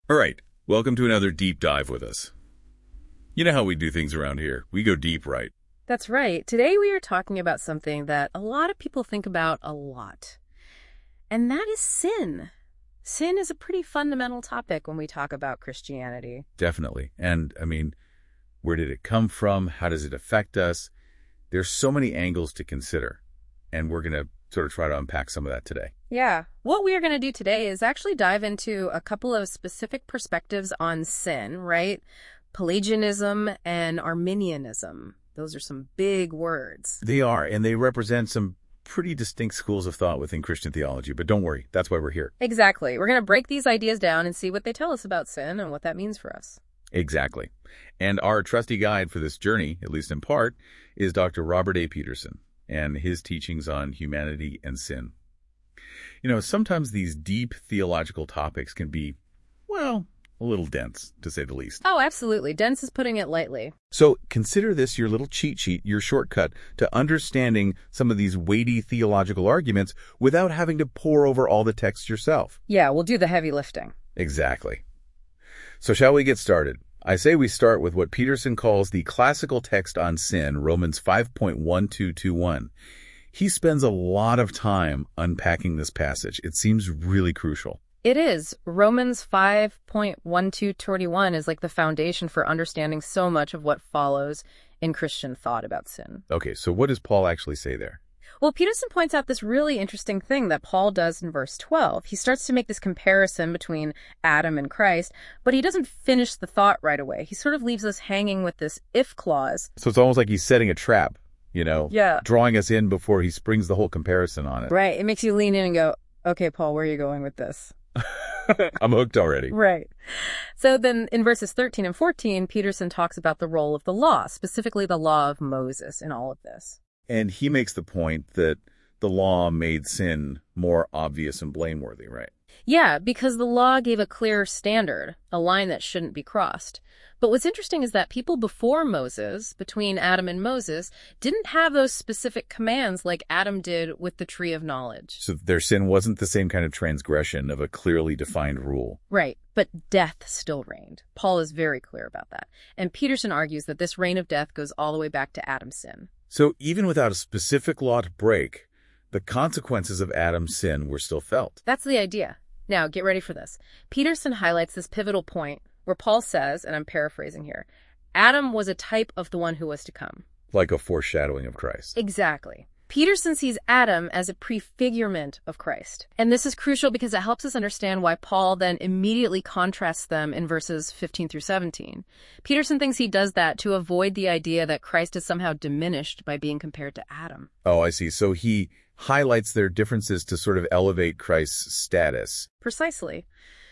All right, welcome to another deep dive with us. You know how we do things around here. We go deep, right? That's right. Today we are talking about something that a lot of people think about a lot, and that is sin. Sin is a pretty fundamental topic when we talk about Christianity. Definitely. And, where did it come from? How does it affect us? There's so many angles to consider, and we're going to sort of try to unpack some of that today. Yeah. What we are going to do today is actually dive into a couple of specific perspectives on sin, right? Pelagianism and Arminianism. Those are some big words. They are, and they represent some pretty distinct schools of thought within Christian theology. But don't worry, that's why we're here. Exactly. We're going to break these ideas down and see what they tell us about sin and what that means for us. Exactly. And our trusty guide for this journey, at least in part, is Dr. Robert A. Peterson and his teachings on humanity and sin. Sometimes these deep theological topics can be, a little dense, to say the least. Oh, absolutely. Dense is putting it lightly. So consider this your little cheat sheet, your shortcut to understanding some of these weighty theological arguments without having to pore over all the text yourself. Yeah, we'll do the heavy lifting. Exactly. So shall we get started? I say we start with what Peterson calls the classical text on sin, Romans 5.1221. He spends a lot of time unpacking this passage. It seems really crucial. It is. Romans 5.1221 is like the foundation for understanding so much of what follows in Christian thought about sin. Okay, so what does Paul actually say there? Well, Peterson points out this really interesting thing that Paul does in verse 12. He starts to make this comparison between Adam and Christ, but he doesn't finish the thought right away. He sort of leaves us hanging with this if clause. So it's almost like he's setting a trap, Yeah. drawing us in before he springs the whole comparison on it. Right. It makes you lean in and go, okay, Paul, where are you going with this? I'm hooked already. Right. So then in verses 13 and 14, Peterson talks about the role of the law, specifically the law of Moses in all of this. And he makes the point that the law made sin more obvious and blameworthy, right? Yeah, because the law gave a clear standard, a line that shouldn't be crossed. But what's interesting is that people before Moses, between Adam and Moses, didn't have those specific commands like Adam did with the tree of knowledge. So their sin wasn't the same kind of transgression of a clearly defined rule. Right, but death still reigned. Paul is very clear about that. And Peterson argues that this reign of death goes all the way back to Adam's sin. So even without a specific law to break, the consequences of Adam's sin were still felt. That's the idea. Now, get ready for this. Peterson highlights this pivotal point where Paul says, and I'm paraphrasing here, Adam was a type of the one who was to come. Like a foreshadowing of Christ. Exactly. Peterson sees Adam as a prefigurement of Christ. And this is crucial because it helps us understand why Paul then immediately contrasts them in verses 15 through 17. Peterson thinks he does that to avoid the idea that Christ is somehow diminished by being compared to Adam. Oh, I see. So he highlights their differences to sort of elevate Christ's status. Precisely.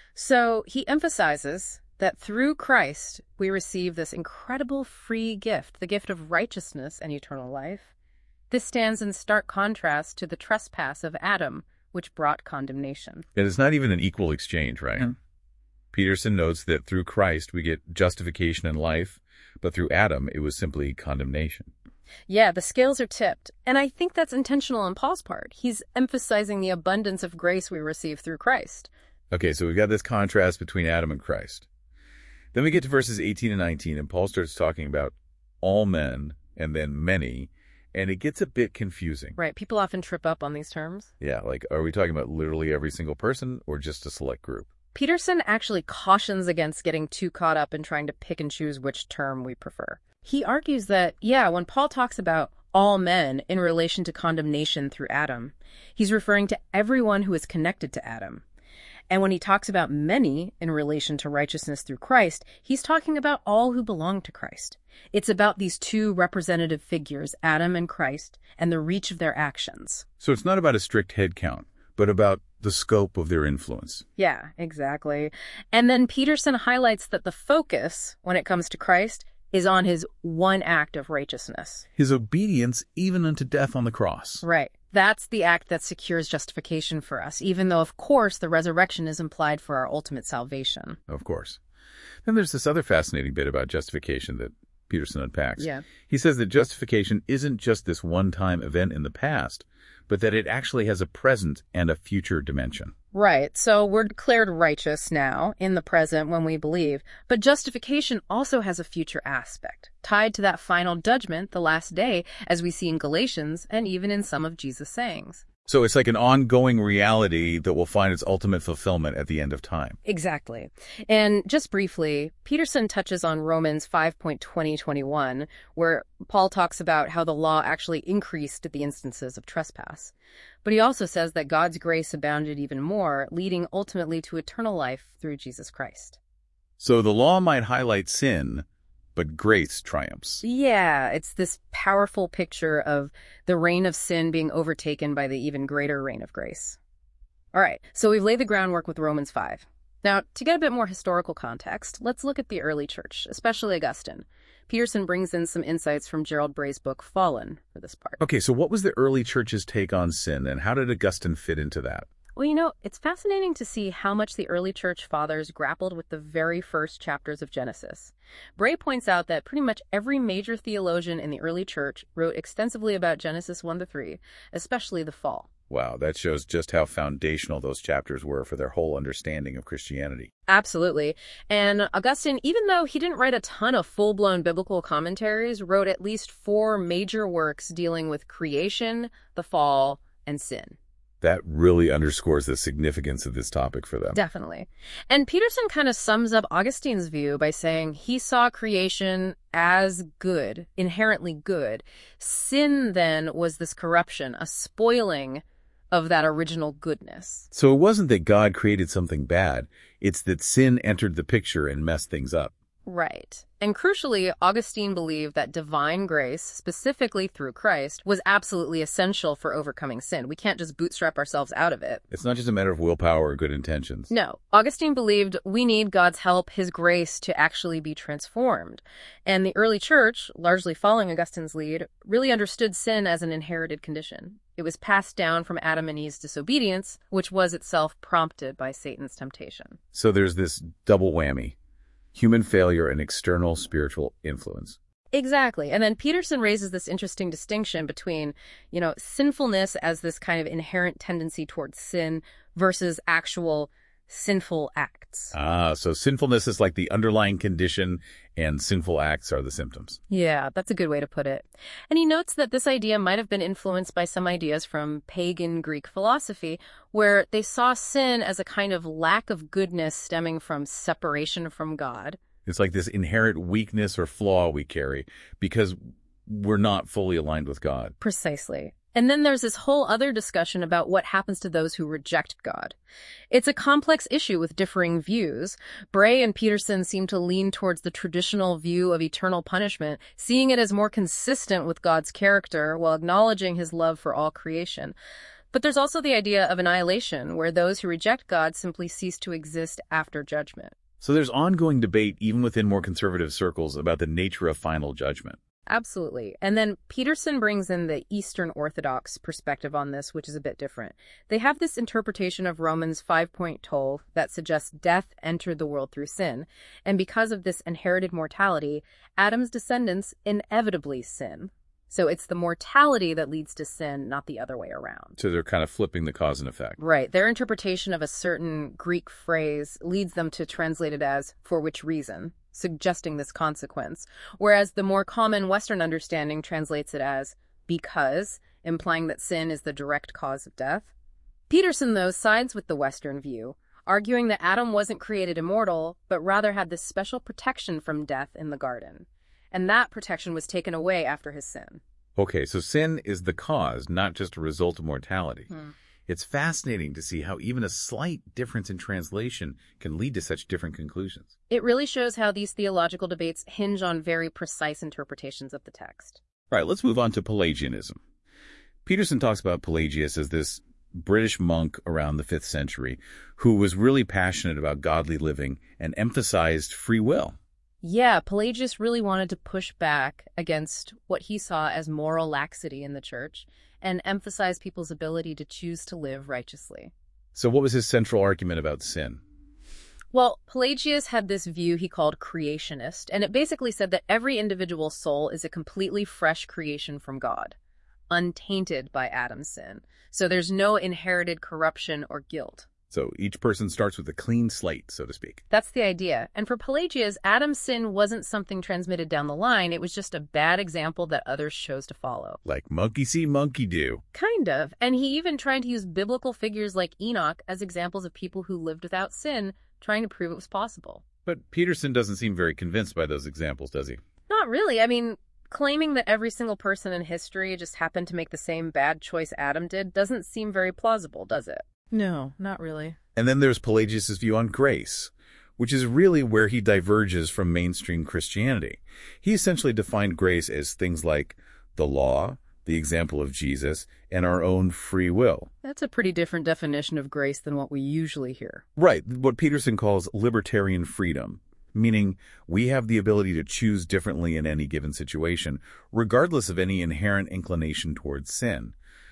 So he emphasizes that through Christ, we receive this incredible free gift, the gift of righteousness and eternal life. This stands in stark contrast to the trespass of Adam, which brought condemnation. And it's not even an equal exchange, right? Mm. Peterson notes that through Christ we get justification and life, but through Adam it was simply condemnation. Yeah, the scales are tipped. And I think that's intentional on Paul's part. He's emphasizing the abundance of grace we receive through Christ. Okay, so we've got this contrast between Adam and Christ. Then we get to verses 18 and 19, and Paul starts talking about all men and then many, and it gets a bit confusing. Right, people often trip up on these terms. Yeah, like, are we talking about literally every single person or just a select group? Peterson actually cautions against getting too caught up in trying to pick and choose which term we prefer. He argues that, when Paul talks about all men in relation to condemnation through Adam, he's referring to everyone who is connected to Adam. And when he talks about many in relation to righteousness through Christ, he's talking about all who belong to Christ. It's about these two representative figures, Adam and Christ, and the reach of their actions. So it's not about a strict head count, but about the scope of their influence. Yeah, exactly. And then Peterson highlights that the focus, when it comes to Christ, is on his one act of righteousness. His obedience even unto death on the cross. Right. That's the act that secures justification for us, even though, of course, the resurrection is implied for our ultimate salvation. Of course. Then there's this other fascinating bit about justification that Peterson unpacks. Yeah. He says that justification isn't just this one-time event in the past, but that it actually has a present and a future dimension. Right. So we're declared righteous now in the present when we believe, but justification also has a future aspect tied to that final judgment, the last day, as we see in Galatians and even in some of Jesus' sayings. So it's like an ongoing reality that will find its ultimate fulfillment at the end of time. Exactly. And just briefly, Peterson touches on Romans 5.20-21, where Paul talks about how the law actually increased the instances of trespass. But he also says that God's grace abounded even more, leading ultimately to eternal life through Jesus Christ. So the law might highlight sin, but grace triumphs. Yeah, it's this powerful picture of the reign of sin being overtaken by the even greater reign of grace. All right, so we've laid the groundwork with Romans 5. Now, to get a bit more historical context, let's look at the early church, especially Augustine. Peterson brings in some insights from Gerald Bray's book, Fallen, for this part. Okay, so what was the early church's take on sin, and how did Augustine fit into that? Well, it's fascinating to see how much the early church fathers grappled with the very first chapters of Genesis. Bray points out that pretty much every major theologian in the early church wrote extensively about Genesis 1-3, especially the fall. Wow, that shows just how foundational those chapters were for their whole understanding of Christianity. Absolutely. And Augustine, even though he didn't write a ton of full-blown biblical commentaries, wrote at least 4 major works dealing with creation, the fall, and sin. That really underscores the significance of this topic for them. Definitely. And Peterson kind of sums up Augustine's view by saying he saw creation as good, inherently good. Sin, then, was this corruption, a spoiling of that original goodness. So it wasn't that God created something bad. It's that sin entered the picture and messed things up. Right. And crucially, Augustine believed that divine grace, specifically through Christ, was absolutely essential for overcoming sin. We can't just bootstrap ourselves out of it. It's not just a matter of willpower or good intentions. No. Augustine believed we need God's help, his grace, to actually be transformed. And the early church, largely following Augustine's lead, really understood sin as an inherited condition. It was passed down from Adam and Eve's disobedience, which was itself prompted by Satan's temptation. So there's this double whammy. Human failure and external spiritual influence. Exactly. And then Peterson raises this interesting distinction between, sinfulness as this kind of inherent tendency towards sin versus actual sinful acts. So sinfulness is like the underlying condition and sinful acts are the symptoms. Yeah, that's a good way to put it. And he notes that this idea might have been influenced by some ideas from pagan Greek philosophy, where they saw sin as a kind of lack of goodness stemming from separation from God. It's like this inherent weakness or flaw we carry because we're not fully aligned with God. Precisely. And then there's this whole other discussion about what happens to those who reject God. It's a complex issue with differing views. Bray and Peterson seem to lean towards the traditional view of eternal punishment, seeing it as more consistent with God's character while acknowledging his love for all creation. But there's also the idea of annihilation, where those who reject God simply cease to exist after judgment. So there's ongoing debate even within more conservative circles about the nature of final judgment. Absolutely. And then Peterson brings in the Eastern Orthodox perspective on this, which is a bit different. They have this interpretation of Romans 5.12 that suggests death entered the world through sin. And because of this inherited mortality, Adam's descendants inevitably sin. So it's the mortality that leads to sin, not the other way around. So they're kind of flipping the cause and effect. Right. Their interpretation of a certain Greek phrase leads them to translate it as, for which reason, suggesting this consequence, whereas the more common Western understanding translates it as because, implying that sin is the direct cause of death. Peterson, though, sides with the Western view, arguing that Adam wasn't created immortal, but rather had this special protection from death in the garden. And that protection was taken away after his sin. Okay, so sin is the cause, not just a result of mortality. It's fascinating to see how even a slight difference in translation can lead to such different conclusions. It really shows how these theological debates hinge on very precise interpretations of the text. All right, let's move on to Pelagianism. Peterson talks about Pelagius as this British monk around the 5th century who was really passionate about godly living and emphasized free will. Yeah, Pelagius really wanted to push back against what he saw as moral laxity in the church and emphasize people's ability to choose to live righteously. So what was his central argument about sin? Well, Pelagius had this view he called creationist, and it basically said that every individual soul is a completely fresh creation from God, untainted by Adam's sin. So there's no inherited corruption or guilt. So each person starts with a clean slate, so to speak. That's the idea. And for Pelagius, Adam's sin wasn't something transmitted down the line. It was just a bad example that others chose to follow. Like monkey see, monkey do. Kind of. And he even tried to use biblical figures like Enoch as examples of people who lived without sin, trying to prove it was possible. But Peterson doesn't seem very convinced by those examples, does he? Not really. I mean, claiming that every single person in history just happened to make the same bad choice Adam did doesn't seem very plausible, does it? No, not really. And then there's Pelagius' view on grace, which is really where he diverges from mainstream Christianity. He essentially defined grace as things like the law, the example of Jesus, and our own free will. That's a pretty different definition of grace than what we usually hear. Right, what Peterson calls libertarian freedom, meaning we have the ability to choose differently in any given situation, regardless of any inherent inclination towards sin.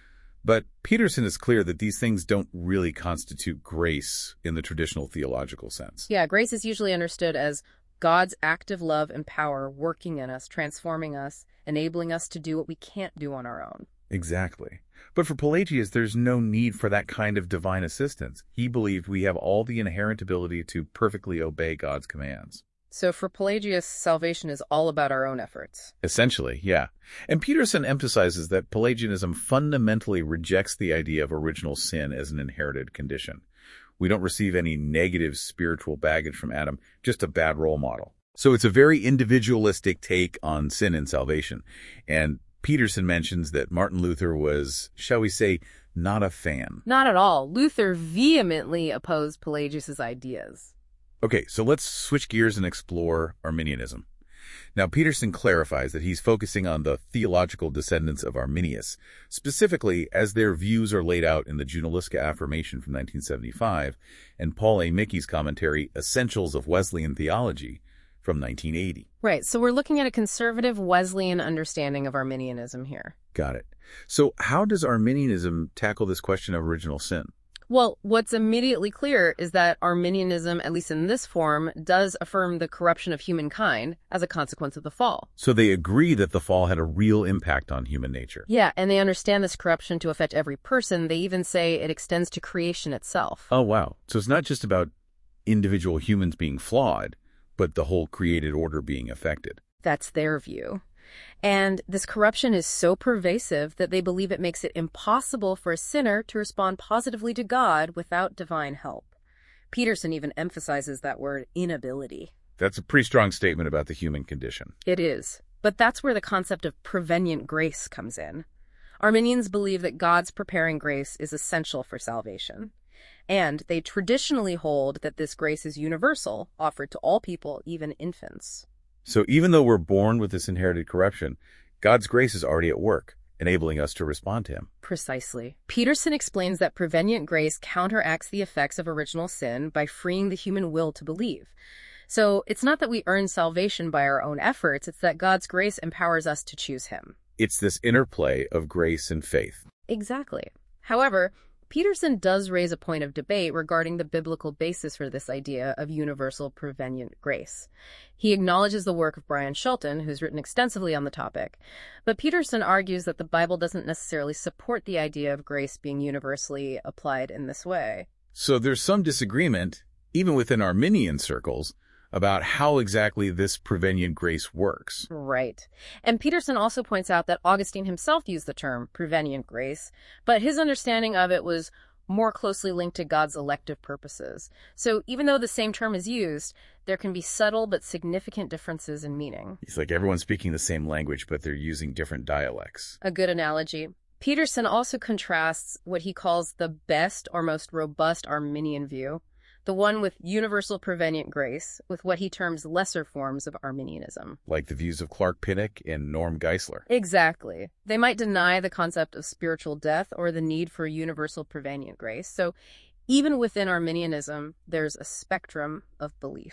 But Peterson is clear that these things don't really constitute grace in the traditional theological sense. Yeah, grace is usually understood as God's active love and power working in us, transforming us, enabling us to do what we can't do on our own. Exactly. But for Pelagius, there's no need for that kind of divine assistance. He believed we have all the inherent ability to perfectly obey God's commands. So for Pelagius, salvation is all about our own efforts. Essentially, yeah. And Peterson emphasizes that Pelagianism fundamentally rejects the idea of original sin as an inherited condition. We don't receive any negative spiritual baggage from Adam, just a bad role model. So it's a very individualistic take on sin and salvation. And Peterson mentions that Martin Luther was, shall we say, not a fan. Not at all. Luther vehemently opposed Pelagius' ideas. Okay, so let's switch gears and explore Arminianism. Now, Peterson clarifies that he's focusing on the theological descendants of Arminius, specifically as their views are laid out in the Junaluska Affirmation from 1975 and Paul A. Mickey's commentary, Essentials of Wesleyan Theology, from 1980. Right, so we're looking at a conservative Wesleyan understanding of Arminianism here. Got it. So how does Arminianism tackle this question of original sin? Well, what's immediately clear is that Arminianism, at least in this form, does affirm the corruption of humankind as a consequence of the fall. So they agree that the fall had a real impact on human nature. Yeah, and they understand this corruption to affect every person. They even say it extends to creation itself. Oh, wow. So it's not just about individual humans being flawed, but the whole created order being affected. That's their view. And this corruption is so pervasive that they believe it makes it impossible for a sinner to respond positively to God without divine help. Peterson even emphasizes that word, inability. That's a pretty strong statement about the human condition. It is. But that's where the concept of prevenient grace comes in. Arminians believe that God's preparing grace is essential for salvation. And they traditionally hold that this grace is universal, offered to all people, even infants. So even though we're born with this inherited corruption, God's grace is already at work, enabling us to respond to him. Precisely. Peterson explains that prevenient grace counteracts the effects of original sin by freeing the human will to believe. So it's not that we earn salvation by our own efforts, it's that God's grace empowers us to choose him. It's this interplay of grace and faith. Exactly. However, Peterson does raise a point of debate regarding the biblical basis for this idea of universal prevenient grace. He acknowledges the work of Brian Shelton, who's written extensively on the topic, but Peterson argues that the Bible doesn't necessarily support the idea of grace being universally applied in this way. So there's some disagreement, even within Arminian circles, about how exactly this prevenient grace works. Right. And Peterson also points out that Augustine himself used the term prevenient grace, but his understanding of it was more closely linked to God's elective purposes. So even though the same term is used, there can be subtle but significant differences in meaning. It's like everyone's speaking the same language, but they're using different dialects. A good analogy. Peterson also contrasts what he calls the best or most robust Arminian view, the one with universal prevenient grace, with what he terms lesser forms of Arminianism. Like the views of Clark Pinnock and Norm Geisler. Exactly. They might deny the concept of spiritual death or the need for universal prevenient grace. So even within Arminianism, there's a spectrum of beliefs.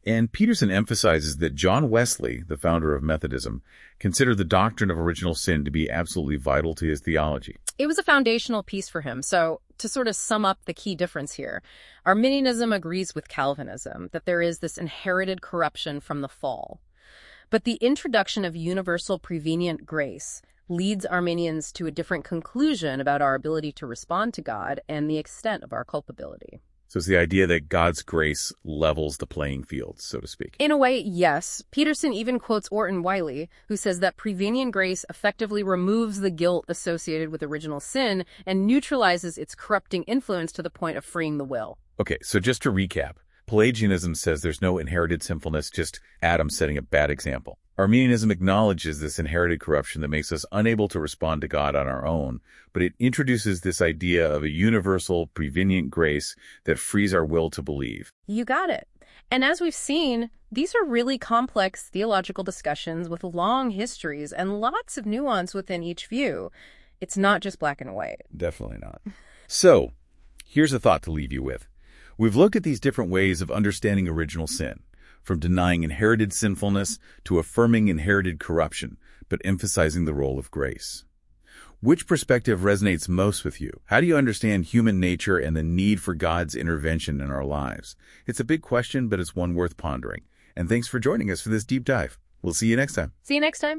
And Peterson emphasizes that John Wesley, the founder of Methodism, considered the doctrine of original sin to be absolutely vital to his theology. It was a foundational piece for him. So to sort of sum up the key difference here, Arminianism agrees with Calvinism that there is this inherited corruption from the fall. But the introduction of universal prevenient grace leads Arminians to a different conclusion about our ability to respond to God and the extent of our culpability. So it's the idea that God's grace levels the playing field, so to speak. In a way, yes. Peterson even quotes Orton Wiley, who says that prevenient grace effectively removes the guilt associated with original sin and neutralizes its corrupting influence to the point of freeing the will. Okay, so just to recap, Pelagianism says there's no inherited sinfulness, just Adam setting a bad example. Arminianism acknowledges this inherited corruption that makes us unable to respond to God on our own, but it introduces this idea of a universal, prevenient grace that frees our will to believe. You got it. And as we've seen, these are really complex theological discussions with long histories and lots of nuance within each view. It's not just black and white. Definitely not. So, here's a thought to leave you with. We've looked at these different ways of understanding original sin, from denying inherited sinfulness to affirming inherited corruption, but emphasizing the role of grace. Which perspective resonates most with you? How do you understand human nature and the need for God's intervention in our lives? It's a big question, but it's one worth pondering. And thanks for joining us for this deep dive. We'll see you next time. See you next time.